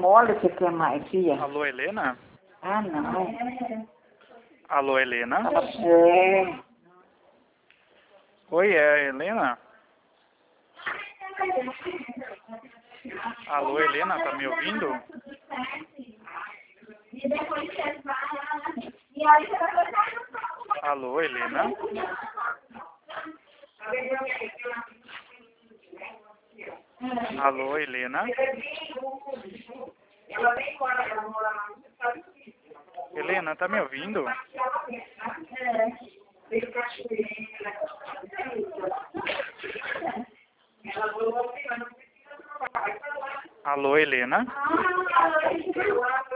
Mole você quer mais, filha? Alô, Helena? Ah, não. Alô, Helena? É. Oi, é a Helena? Alô, Helena, tá me ouvindo? Alô, Helena? Alô, Helena? Helena, tá me ouvindo? Alô, Helena?